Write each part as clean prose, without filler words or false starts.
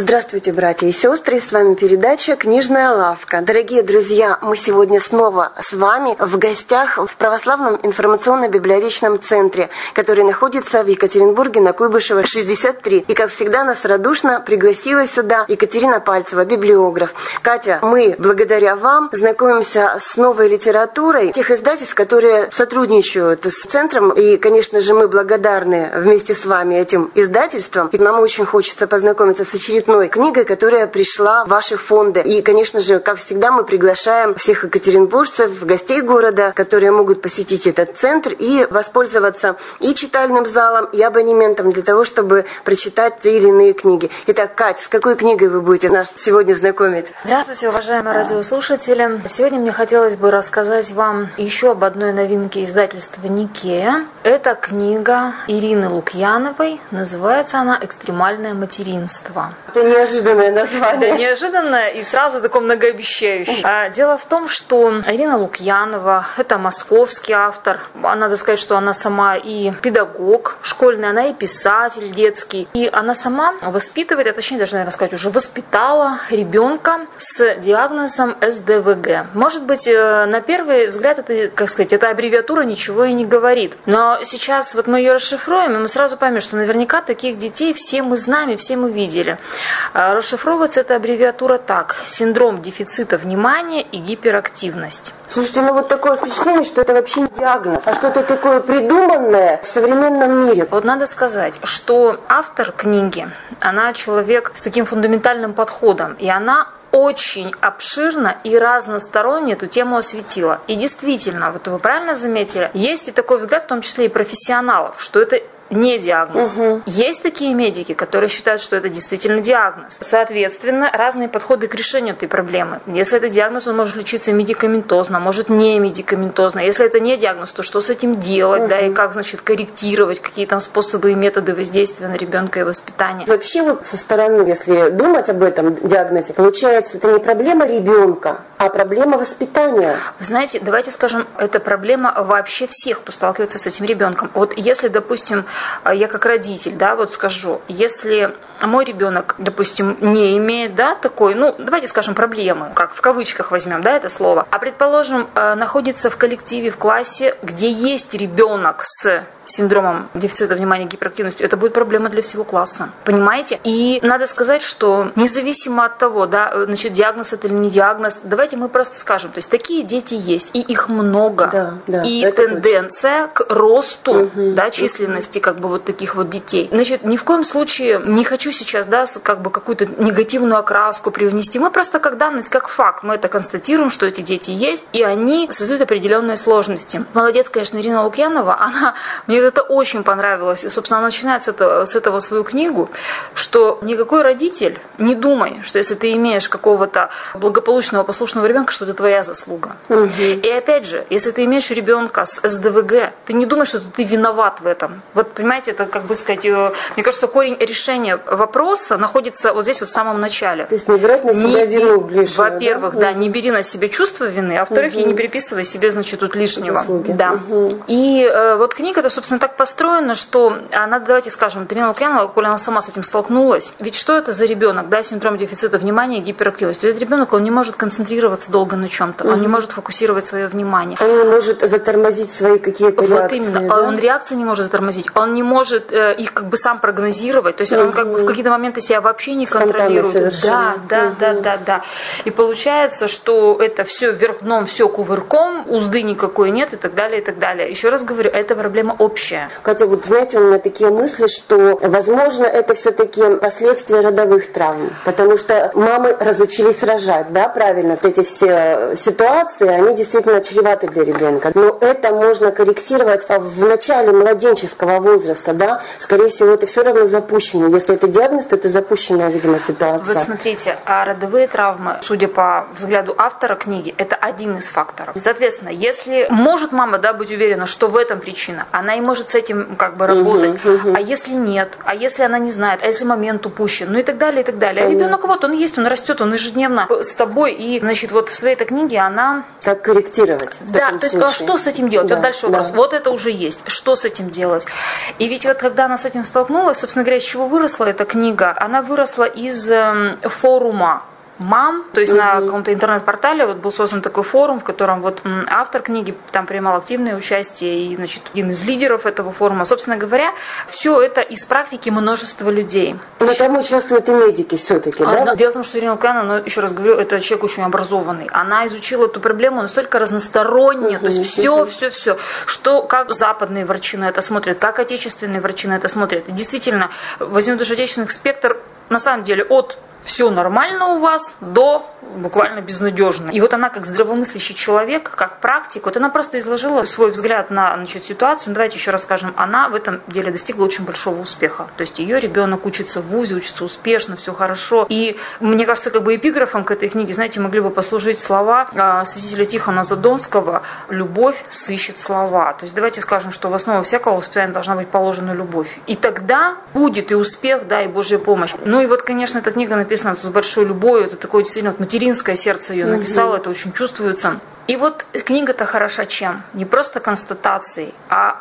Здравствуйте, братья и сестры, с вами передача «Книжная лавка». Дорогие друзья, мы сегодня снова с вами в гостях в Православном информационно-библиотечном центре, который находится в Екатеринбурге на Куйбышева, 63. И, как всегда, нас радушно пригласила сюда Екатерина Пальцева, библиограф. Катя, мы, благодаря вам, знакомимся с новой литературой тех издательств, которые сотрудничают с центром. И, конечно же, мы благодарны вместе с вами этим издательствам. И нам очень хочется познакомиться с очередной книгой, которая пришла в ваши фонды. И, конечно же, как всегда, мы приглашаем всех екатеринбуржцев, гостей города, которые могут посетить этот центр и воспользоваться и читальным залом, и абонементом для того, чтобы прочитать те или иные книги. Итак, Кать, с какой книгой вы будете нас сегодня знакомить? Здравствуйте, уважаемые радиослушатели. Сегодня мне хотелось бы рассказать вам еще об одной новинке издательства «Никея». Это книга Ирины Лукьяновой. Называется она «Экстремальное материнство». Это неожиданное название. Да, неожиданное и сразу такое многообещающее. Дело в том, что Ирина Лукьянова – это московский автор. Надо сказать, что она сама и педагог школьный, она и писатель детский. И она сама воспитывает, а точнее даже, наверное, сказать, уже воспитала ребенка с диагнозом СДВГ. Может быть, на первый взгляд, это, как сказать, эта аббревиатура ничего и не говорит. Но сейчас вот мы ее расшифруем, и мы сразу поймем, что наверняка таких детей все мы знаем и все мы видели. Расшифровывается эта аббревиатура так: синдром дефицита внимания и гиперактивность. Слушайте, ну вот такое впечатление, что это вообще не диагноз, а что-то такое придуманное в современном мире. Вот надо сказать, что автор книги, она человек с таким фундаментальным подходом, и она очень обширно и разносторонне эту тему осветила. И действительно, вот вы правильно заметили, есть и такой взгляд, в том числе и профессионалов, что это не диагноз. Есть такие медики, которые считают, что это действительно диагноз. Соответственно, разные подходы к решению этой проблемы. Если это диагноз, он может лечиться медикаментозно, может не медикаментозно. Если это не диагноз, то что с этим делать, да, и как, значит, корректировать, какие там способы и методы воздействия на ребенка и воспитания. Вообще вот со стороны, если думать об этом диагнозе, получается, это не проблема ребенка, а проблема воспитания. Вы знаете, давайте скажем, это проблема вообще всех, кто сталкивается с этим ребенком. Вот если, допустим, я как родитель, да, вот скажу, если мой ребенок, допустим, не имеет, да, такой, ну, давайте скажем, проблемы, как в кавычках возьмем, да, это слово, а, предположим, находится в коллективе, в классе, где есть ребенок с синдромом дефицита внимания и гиперактивностью, это будет проблема для всего класса. Понимаете? И надо сказать, что независимо от того, да, значит, диагноз это или не диагноз, давайте мы просто скажем, то есть такие дети есть, и их много. Да, и тенденция точно к росту, да, численности как бы вот таких вот детей. Значит, ни в коем случае не хочу сейчас, да, как бы какую-то негативную окраску привнести. Мы просто как данность, как факт, мы это констатируем, что эти дети есть, и они создают определенные сложности. Молодец, конечно, Ирина Лукьянова, мне это очень понравилось. И, собственно, она начинает с этого свою книгу, что никакой родитель не думай, что если ты имеешь какого-то благополучного, послушного ребенка, что это твоя заслуга. И опять же, если ты имеешь ребенка с СДВГ, ты не думаешь, что ты виноват в этом. Вот, понимаете, это, как бы сказать, мне кажется, корень решения вопроса находится вот здесь вот в самом начале. То есть не брать на себя вину ближнего. Во-первых, да, не бери на себя чувство вины, а во-вторых, и не переписывай себе, значит, тут лишнего. Заслуги. Да. И вот книга-то, собственно, так построено, что она, давайте скажем, Ирина Лукьянова, коли она сама с этим столкнулась, ведь что это за ребенок, да, синдром дефицита внимания и гиперактивности? Этот ребенок, он не может концентрироваться долго на чем-то, он не может фокусировать свое внимание. Он не может затормозить свои какие-то реакции. Вот именно, да? Он реакции не может затормозить, он не может их как бы сам прогнозировать, то есть он как бы в какие-то моменты себя вообще не контролирует. Да. И получается, что это все вверх дном, все кувырком, узды никакой нет и так далее, и так далее. Еще раз говорю, это проблема общая. Хотя вот знаете, у меня такие мысли, что возможно это все-таки последствия родовых травм, потому что мамы разучились рожать, да, правильно, вот эти все ситуации, они действительно чреваты для ребенка, но это можно корректировать в начале младенческого возраста, да, скорее всего это все равно запущено, если это диагноз, то это запущенная, видимо, ситуация. Вот смотрите, а родовые травмы, судя по взгляду автора книги, это один из факторов. Соответственно, если может мама, да, быть уверена, что в этом причина, она и может с этим как бы работать. А если нет, а если она не знает, а если момент упущен, ну и так далее, и так далее. А ребенок вот, он есть, он растет, он ежедневно с тобой. И, значит, вот в своей этой книге она Как корректировать? Да, то есть что с этим делать? Да, вот дальше вопрос. Вот это уже есть. Что с этим делать? И ведь вот когда она с этим столкнулась, собственно говоря, из чего выросла эта книга? Она выросла из форума мам, то есть на каком-то интернет-портале вот был создан такой форум, в котором вот автор книги там принимал активное участие, и, значит, один из лидеров этого форума. Собственно говоря, все это из практики множества людей. Но там участвуют и медики все-таки, да? Дело в том, что Ирина Лукьяновна, еще раз говорю, это человек очень образованный. Она изучила эту проблему настолько разносторонне, то есть все, что как западные врачи на это смотрят, как отечественные врачи на это смотрят. И действительно, возьмем даже отечественный спектр, на самом деле, от все нормально у вас до буквально безнадежно. И вот она, как здравомыслящий человек, как практик, вот она просто изложила свой взгляд на, значит, ситуацию. Ну, давайте еще расскажем. Она в этом деле достигла очень большого успеха. То есть ее ребенок учится в вузе, учится успешно, все хорошо. И мне кажется, как бы эпиграфом к этой книге, знаете, могли бы послужить слова святителя Тихона Задонского: «Любовь сыщет слова». То есть давайте скажем, что в основу всякого воспитания должна быть положена любовь. И тогда будет и успех, да, и Божья помощь. Ну и вот, конечно, эта книга написана с большой любовью. Это такое действительно вот материнское сердце ее написало, это очень чувствуется. И вот книга-то хороша чем? Не просто констатацией, а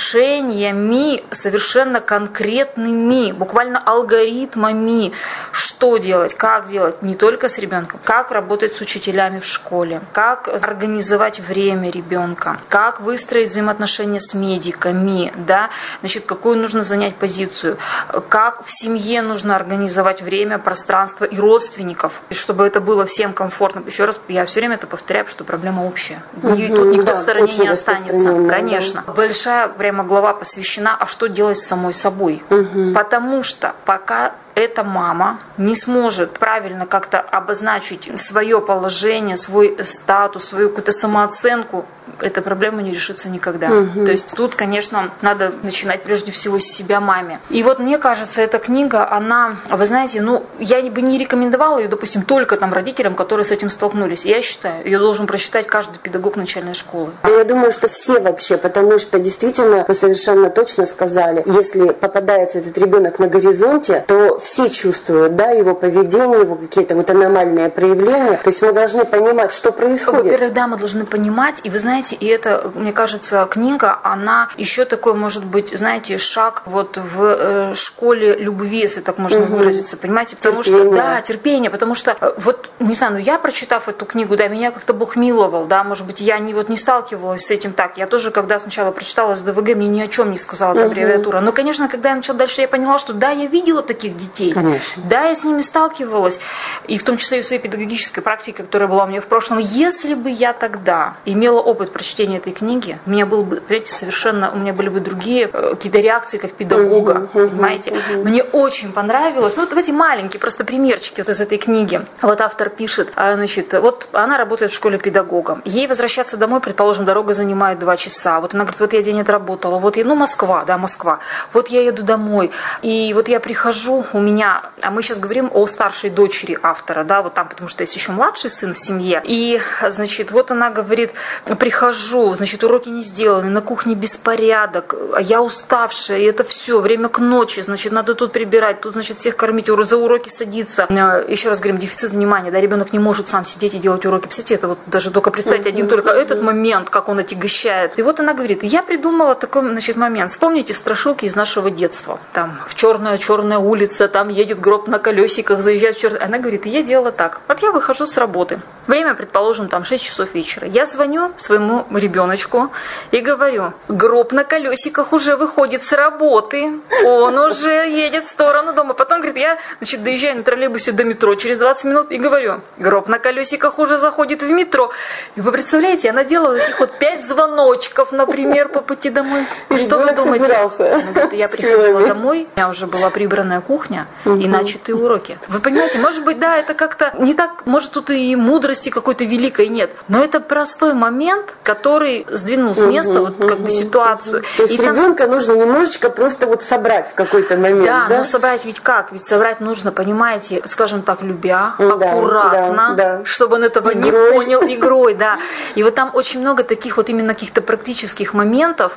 решениями совершенно конкретными, буквально алгоритмами, что делать, как делать, не только с ребенком, как работать с учителями в школе, как организовать время ребенка, как выстроить взаимоотношения с медиками, да, значит, какую нужно занять позицию, как в семье нужно организовать время, пространство и родственников, чтобы это было всем комфортно. Еще раз, я все время это повторяю, что проблема общая. Тут никто в стороне не останется. Конечно. Да. Большая прямо глава посвящена, а что делать с самой собой. Потому что пока эта мама не сможет правильно как-то обозначить свое положение, свой статус, свою какую-то самооценку, эта проблема не решится никогда. То есть тут, конечно, надо начинать прежде всего с себя маме. И вот мне кажется, эта книга, она, вы знаете, ну, я бы не рекомендовала ее, допустим, только там родителям, которые с этим столкнулись. Я считаю, ее должен прочитать каждый педагог начальной школы. Я думаю, что все вообще, потому что действительно, вы совершенно точно сказали, если попадается этот ребенок на горизонте, то все чувствуют, да, его поведение, его какие-то вот аномальные проявления. То есть мы должны понимать, что происходит. Во-первых, да, мы должны понимать, и вы знаете, и это, мне кажется, книга, она еще такой, может быть, знаете, шаг вот в школе любви, если так можно выразиться, понимаете? Потому что, да, терпение, потому что, вот, не знаю, ну я, прочитав эту книгу, да, меня как-то Бог миловал, да, может быть, я не сталкивалась с этим так. Я тоже, когда сначала прочитала СДВГ, мне ни о чем не сказала эта аббревиатура. Но, конечно, когда я начала дальше, я поняла, что да, я видела таких детей. Конечно. Да, я с ними сталкивалась, и в том числе и в своей педагогической практике, которая была у меня в прошлом. Если бы я тогда имела опыт прочтения этой книги, у меня был бы, понимаете, совершенно, у меня были бы другие какие-то реакции как педагога, понимаете. Мне очень понравилось, ну вот эти маленькие просто примерчики вот из этой книги. Вот автор пишет, значит, вот она работает в школе педагогом, ей возвращаться домой, предположим, дорога занимает 2 часа, вот она говорит, вот я день отработала, вот я, ну Москва, да, Москва, вот я еду домой, и вот я прихожу, у меня, а мы сейчас говорим о старшей дочери автора, да, вот там, потому что есть еще младший сын в семье, и, значит, вот она говорит, прихожу, значит, уроки не сделаны, на кухне беспорядок, я уставшая, и это все, время к ночи, значит, надо тут прибирать, тут, значит, всех кормить, за уроки садиться. Еще раз говорим, дефицит внимания, да, ребенок не может сам сидеть и делать уроки. Представьте, это вот даже только представить один только этот момент, как он отягощает. И вот она говорит, я придумала такой, значит, момент. Вспомните страшилки из нашего детства. Там, в черная улица, там едет гроб на колесиках, заезжает в черный. Она говорит, я делала так. Вот я выхожу с работы. Время, предположим, там 6 часов вечера. Я звоню своему ребеночку и говорю, гроб на колесиках уже выходит с работы, он уже едет в сторону дома. Потом, говорит, я, значит, доезжаю на троллейбусе до метро через 20 минут и говорю, гроб на колесиках уже заходит в метро. И вы представляете, она делала таких вот 5 звоночков, например, по пути домой. И что вы думаете? Говорит, я приходила домой, у меня уже была прибранная кухня и начатые уроки. Вы понимаете, может быть, да, это как-то не так, может, тут и мудрости какой-то великой нет, но это простой момент, который сдвинул с места вот как бы ситуацию. То есть ребенка нужно немножечко просто вот собрать в какой-то момент, да? Да, но собрать ведь как? Ведь собрать нужно, понимаете, скажем так, любя, аккуратно, чтобы он этого не понял, игрой, да. И вот там очень много таких вот именно каких-то практических моментов.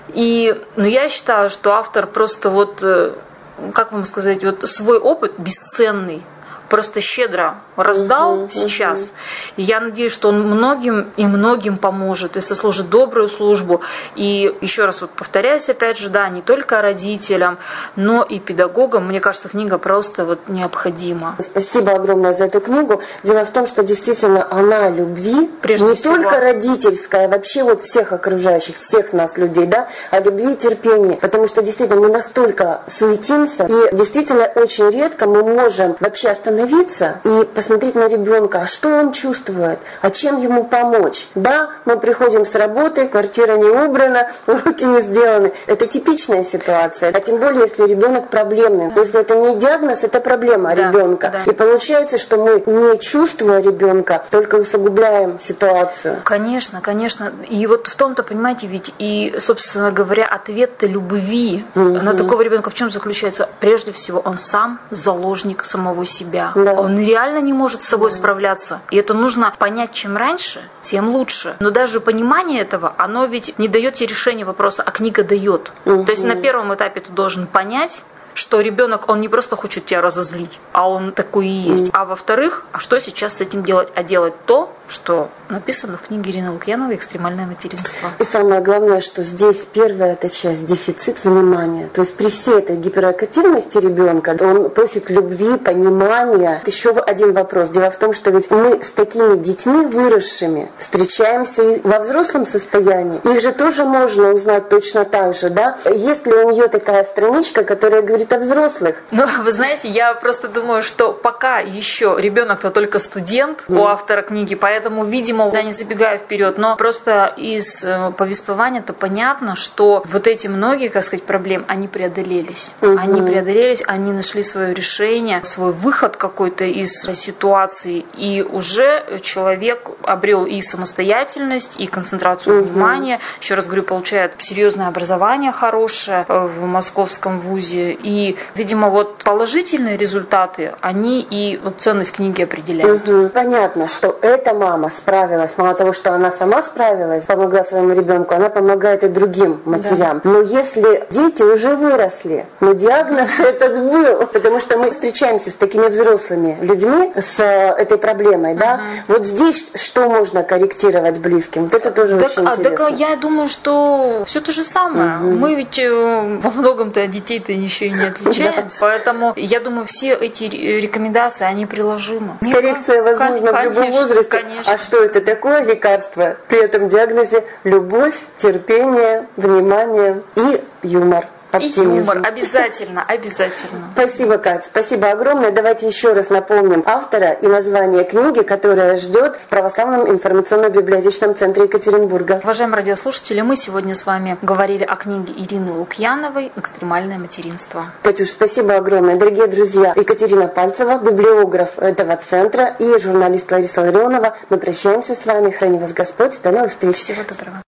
И, ну, я считаю, что автор просто вот, как вам сказать, вот свой опыт бесценный просто щедро раздал сейчас. И я надеюсь, что он многим поможет, то есть сослужит добрую службу. И еще раз повторяюсь, опять же, да, не только родителям, но и педагогам. Мне кажется, книга просто необходима. Спасибо огромное за эту книгу. Дело в том, что действительно она любви, прежде не всего. Только родительская, вообще всех окружающих, всех нас людей, да, о любви и терпении. Потому что действительно мы настолько суетимся, и действительно очень редко мы можем вообще остановиться и посмотреть на ребенка, а что он чувствует, а чем ему помочь. Да, мы приходим с работы, квартира не убрана, уроки не сделаны. Это типичная ситуация. А тем более, если ребенок проблемный. Если это не диагноз, это проблема ребенка. Да. И получается, что мы, не чувствуя ребенка, только усугубляем ситуацию. Конечно. И в том-то, понимаете, ведь и, собственно говоря, ответ-то любви на такого ребенка в чем заключается? Прежде всего, он сам заложник самого себя. Да. Он реально не может с собой справляться. И это нужно понять, чем раньше, тем лучше. Но даже понимание этого, оно ведь не дает тебе решения вопроса, а книга дает. То есть на первом этапе ты должен понять, что ребенок, он не просто хочет тебя разозлить, а он такой и есть. А во-вторых, а что сейчас с этим делать? А делать то, что написано в книге Ирины Лукьяновой «Экстремальное материнство». И самое главное, что здесь первая эта часть – дефицит внимания. То есть при всей этой гиперактивности ребенка он просит любви, понимания. Еще один вопрос. Дело в том, что ведь мы с такими детьми выросшими встречаемся и во взрослом состоянии. Их же тоже можно узнать точно так же, да? Есть ли у нее такая страничка, которая говорит о взрослых? Ну, вы знаете, я просто думаю, что пока еще ребенок-то только студент у автора книги, поэтому, видимо, я не забегаю вперед, но просто из повествования-то понятно, что эти многие, как сказать, проблем, они преодолелись. Они нашли свое решение, свой выход какой-то из ситуации, и уже человек обрел и самостоятельность, и концентрацию внимания. Еще раз говорю, получает серьезное образование хорошее в московском вузе. И, видимо, положительные результаты, они и ценность книги определяют. Понятно, что эта мама справилась. Мало того, что она сама справилась, помогла своему ребенку, она помогает и другим матерям. Да. Но если дети уже выросли, но диагноз этот был, потому что мы встречаемся с такими взрослыми людьми с этой проблемой, да? Здесь что можно корректировать близким? Это тоже очень интересно. Я думаю, что все то же самое. Мы ведь во многом-то от детей-то еще и не отличаемся. Поэтому я думаю, все эти рекомендации, они приложимы. Коррекция возможна в любом возрасте. Конечно. А что это такое лекарство? При этом диагнозе любовь, терпение, внимание и юмор. Оптимизм. И юмор. Обязательно. Спасибо, Кать. Спасибо огромное. Давайте еще раз напомним автора и название книги, которая ждет в Православном информационно-библиотечном центре Екатеринбурга. Уважаемые радиослушатели, мы сегодня с вами говорили о книге Ирины Лукьяновой «Экстремальное материнство». Катюш, спасибо огромное. Дорогие друзья, Екатерина Пальцева, библиограф этого центра, и журналист Лариса Ларионова. Мы прощаемся с вами. Храни вас Господь. До новых встреч. Всего доброго.